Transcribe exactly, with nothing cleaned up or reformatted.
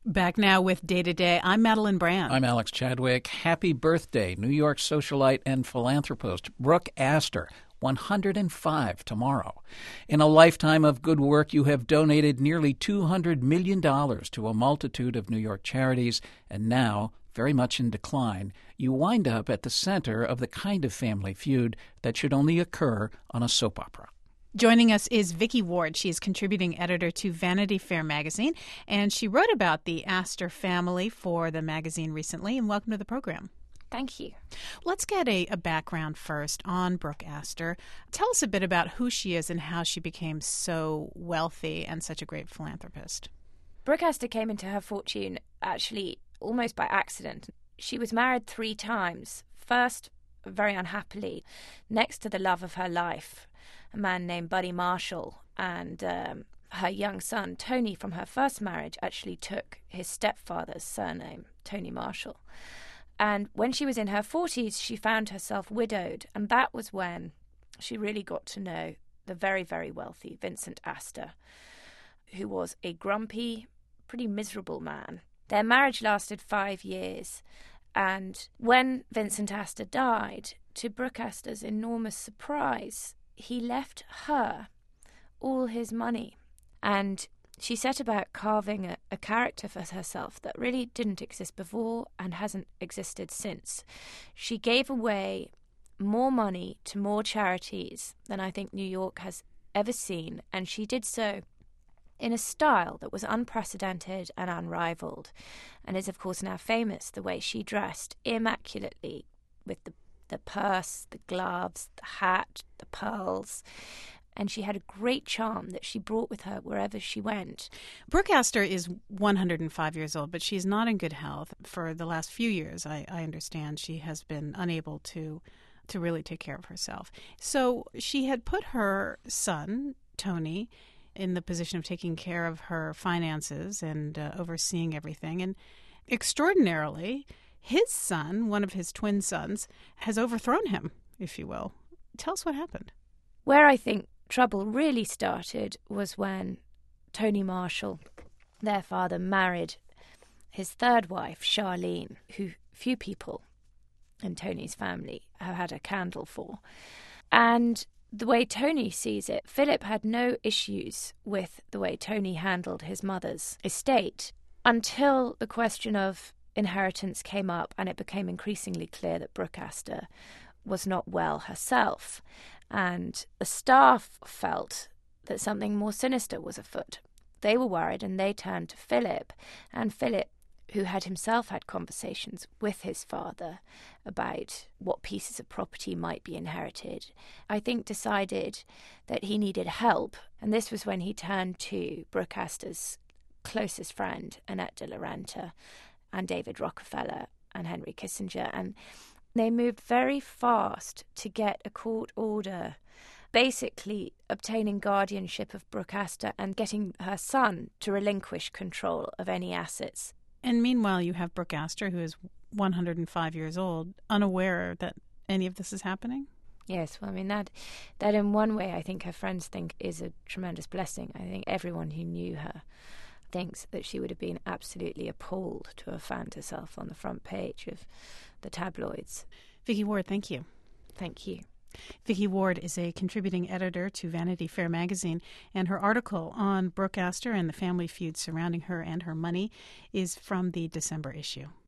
Back now with Day to Day. I'm Madeline Brand. I'm Alex Chadwick. Happy birthday, New York socialite and philanthropist Brooke Astor, one hundred five tomorrow. In a lifetime of good work, you have donated nearly two hundred million dollars to a multitude of New York charities, and now, very much in decline, you wind up at the center of the kind of family feud that should only occur on a soap opera. Joining us is Vicky Ward. She's contributing editor to Vanity Fair magazine, and she wrote about the Astor family for the magazine recently. And welcome to the program. Thank you. Let's get a, a background first on Brooke Astor. Tell us a bit about who she is and how she became so wealthy and such a great philanthropist. Brooke Astor came into her fortune actually almost by accident. She was married three times. First, very unhappily, next to the love of her life, a man named Buddy Marshall, and um, her young son, Tony, from her first marriage, actually took his stepfather's surname, Tony Marshall. And when she was in her forties, she found herself widowed, and that was when she really got to know the very, very wealthy Vincent Astor, who was a grumpy, pretty miserable man. Their marriage lasted five years, and when Vincent Astor died, to Brooke Astor's enormous surprise, he left her all his money. And she set about carving a, a character for herself that really didn't exist before and hasn't existed since. She gave away more money to more charities than I think New York has ever seen, and she did so in a style that was unprecedented and unrivaled, and is of course now famous, the way she dressed immaculately with the the purse, the gloves, the hat, the pearls. And she had a great charm that she brought with her wherever she went. Brooke Astor is one hundred five years old, but she's not in good health. For the last few years, I, I understand, she has been unable to to really take care of herself. So she had put her son, Tony, in the position of taking care of her finances and uh, overseeing everything. And extraordinarily, his son, one of his twin sons, has overthrown him, if you will. Tell us what happened. Where I think trouble really started was when Tony Marshall, their father, married his third wife, Charlene, who few people in Tony's family have had a candle for. And the way Tony sees it, Philip had no issues with the way Tony handled his mother's estate until the question of inheritance came up, and it became increasingly clear that Brooke Astor was not well herself, and the staff felt that something more sinister was afoot. They were worried, and they turned to Philip, and Philip, who had himself had conversations with his father about what pieces of property might be inherited, I think decided that he needed help, and this was when he turned to Brooke Astor's closest friend, Annette de la Renta, and David Rockefeller and Henry Kissinger, and they moved very fast to get a court order basically obtaining guardianship of Brooke Astor and getting her son to relinquish control of any assets. And meanwhile, you have Brooke Astor, who is one hundred five years old, unaware that any of this is happening? Yes, well, I mean, that, that in one way I think her friends think is a tremendous blessing. I think everyone who knew her thinks that she would have been absolutely appalled to have found herself on the front page of the tabloids. Vicky Ward, thank you. Thank you. Vicky Ward is a contributing editor to Vanity Fair magazine, and her article on Brooke Astor and the family feud surrounding her and her money is from the December issue.